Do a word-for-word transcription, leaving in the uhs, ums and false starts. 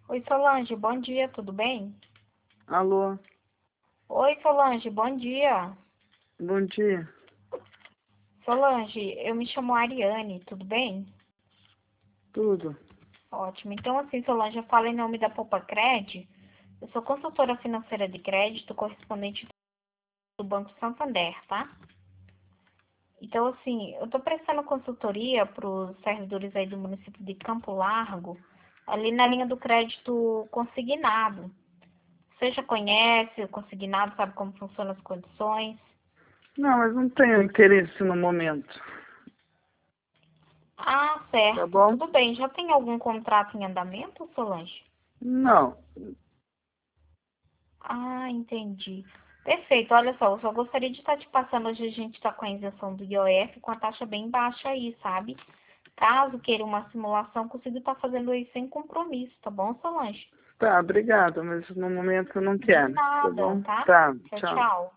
Oi, Solange, bom dia, tudo bem? Alô, Oi, Solange, bom dia. bom dia. Solange, eu me chamo Ariane, tudo bem? Tudo? Ótimo. Então, assim, Solange, eu falo em nome da Poupa Cred. Eu sou consultora financeira de crédito, correspondente do Banco Santander, tá? Então, assim, eu estou prestando consultoria para os servidores aí do município de Campo Largo, ali na linha do crédito consignado. Você já conhece o consignado, sabe como funcionam as condições? Não, mas não tenho interesse no momento. Ah, Tá certo. bom? Tudo bem. Já tem algum contrato em andamento, Solange? Não. Ah, entendi. Perfeito. Olha só, eu só gostaria de estar te passando, hoje a gente está com a isenção do I O F com a taxa bem baixa aí, sabe? Caso queira uma simulação, consigo estar fazendo aí sem compromisso, tá bom, Solange? Tá, obrigada, mas no momento eu não De quero. Tá nada, bom? tá? Tá, Tchau, tchau. tchau.